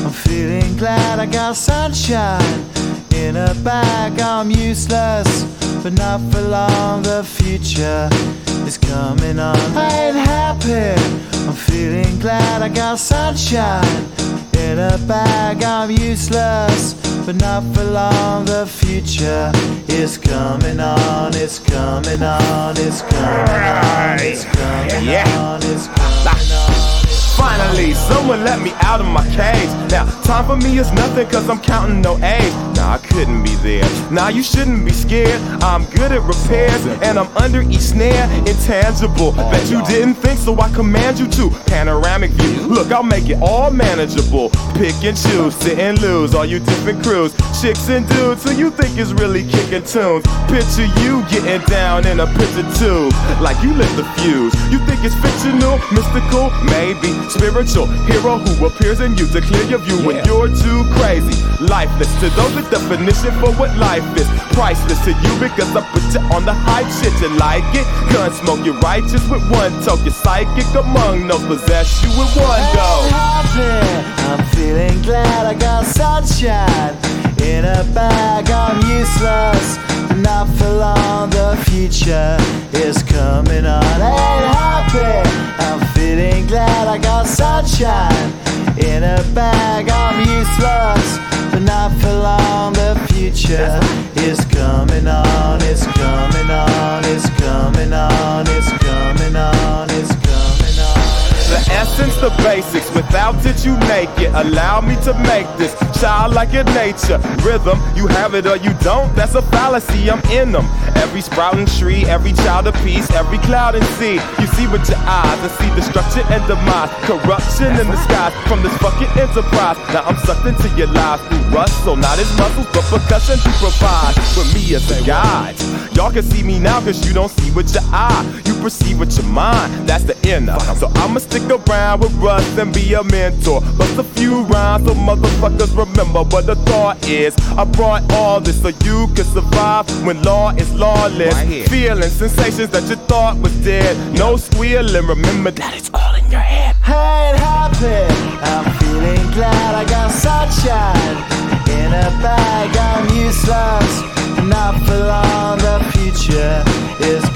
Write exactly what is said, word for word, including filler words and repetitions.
I'm feeling glad I got sunshine in a bag. I'm useless, but not for long. The future is coming on. I ain't happy. I'm feeling glad I got sunshine in a bag. I'm useless, but not for long. The future is coming on. It's coming on. It's coming on. It's coming on. It's coming on. Finally, someone let me out of my cage. Now, time for me is nothing cause I'm counting no A's. Nah, I couldn't be there. Nah, you shouldn't be scared. I'm good at repairs and I'm under each snare. Intangible, bet you didn't think, so I command you to. Panoramic view, look, I'll make it all manageable. Pick and choose, sit and lose, all you different crews. Chicks and dudes who you think is really kicking tunes. Picture you getting down in a picture tube, like you lit the fuse. You think it's fictional, mystical, maybe spiritual hero who appears in you to clear your view when you're too crazy. Lifeless to those, the definition for what life is. Priceless to you because I put you on the hype shit. You like it? Gun smoke, you're righteous with one toe. You're psychic among those, possess you with one go. I'm feeling glad I got sunshine in a bag. I'm useless, not for long. The future is coming on. I ain't happy. I'm feeling glad I got sunshine in a bag. I'm useless, but not for long. The future is coming on. It's coming on. It's coming on. It's coming on. It's coming on. The essence, the basics, without it you make it. Allow me to make this childlike in nature. Rhythm, you have it or you don't, that's a fallacy, I'm in them. Every sprouting tree, every child of peace, every cloud and sea. You see with your eyes and see destruction and demise. Corruption in the skies from this fucking enterprise. Now I'm sucked into your lives through rust, so not as muscles, but percussion to provide for me as a guide. Y'all can see me now cause you don't see with your eye. You perceive with your mind, that's the inner. So I'ma stick around with Russ and be a mentor. Bust a few rhymes so motherfuckers remember what the thought is. I brought all this so you can survive when law is lawless. Right, feeling sensations that you thought was dead. No squealing, remember that it's all in your head. I ain't happy. I'm feeling glad I got sunshine in a bag. I'm useless, not for long. The future is